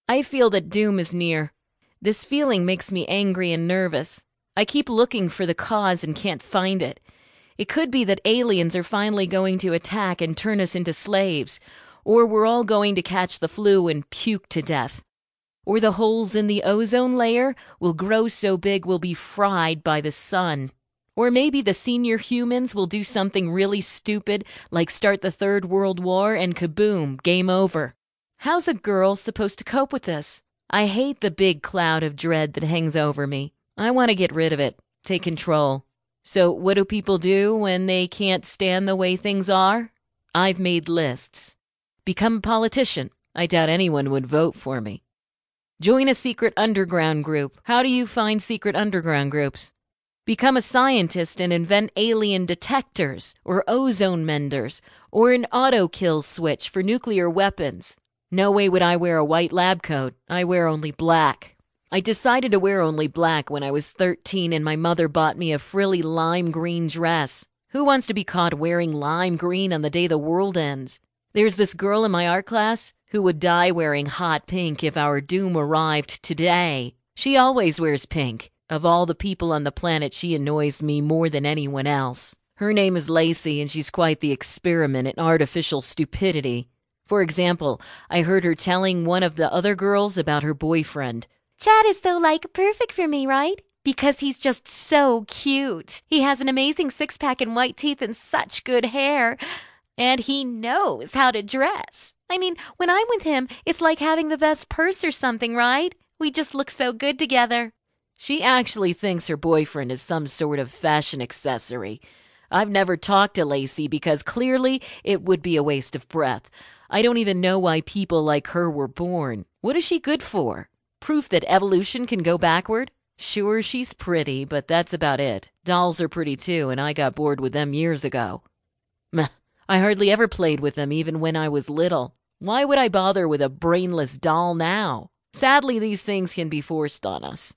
I feel that doom is near. This feeling makes me angry and nervous. I keep looking for the cause and can't find it. It could be that aliens are finally going to attack and turn us into slaves, or we're all going to catch the flu and puke to death. Or the holes in the ozone layer will grow so big we'll be fried by the sun. Or maybe the senior humans will do something really stupid, like start the Third World War and kaboom, game over. How's a girl supposed to cope with this? I hate the big cloud of dread that hangs over me. I want to get rid of it, take control. So what do people do when they can't stand the way things are? I've made lists. Become a politician. I doubt anyone would vote for me. Join a secret underground group. How do you find secret underground groups? Become a scientist and invent alien detectors, or ozone menders, or an auto-kill switch for nuclear weapons. No way would I wear a white lab coat. I wear only black. I decided to wear only black when I was 13 and my mother bought me a frilly lime green dress. Who wants to be caught wearing lime green on the day the world ends? There's this girl in my art class who would die wearing hot pink if our doom arrived today. She always wears pink. Of all the people on the planet, she annoys me more than anyone else. Her name is Lacey, and she's quite the experiment in artificial stupidity. For example, I heard her telling one of the other girls about her boyfriend. Chad is so, perfect for me, right? Because he's just so cute. He has an amazing six-pack and white teeth and such good hair. And he knows how to dress. I mean, when I'm with him, it's like having the best purse or something, right? We just look so good together. She actually thinks her boyfriend is some sort of fashion accessory. I've never talked to Lacey because clearly it would be a waste of breath. I don't even know why people like her were born. What is she good for? Proof that evolution can go backward? Sure, she's pretty, but that's about it. Dolls are pretty too, and I got bored with them years ago. Meh, I hardly ever played with them even when I was little. Why would I bother with a brainless doll now? Sadly, these things can be forced on us.